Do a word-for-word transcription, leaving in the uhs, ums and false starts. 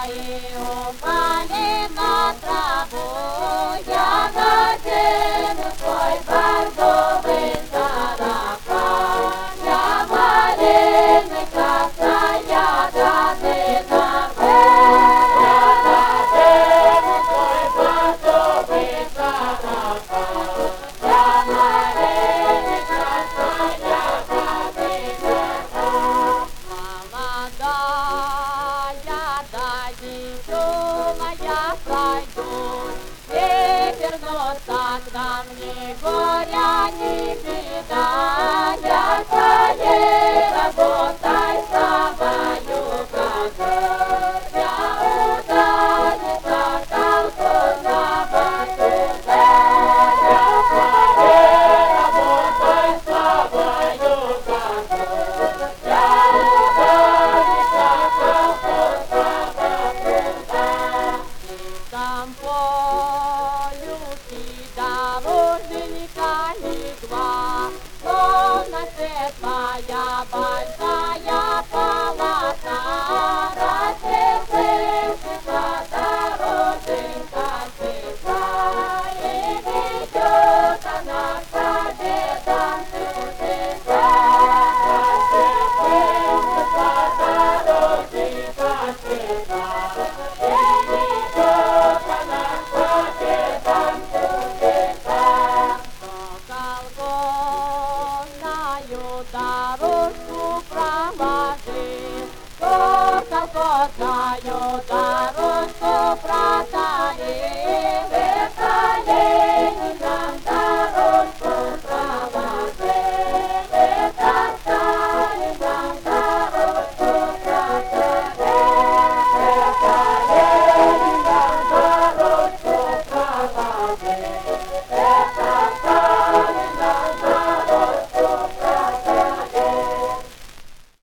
и упали на траву. Я надену свой бордовый сарафан. Я малины красная долина. Я надену свой бордовый сарафан. Я малины красная долина. Я пройду, ветер носа к нам ни горя, ни беда. Я своей работой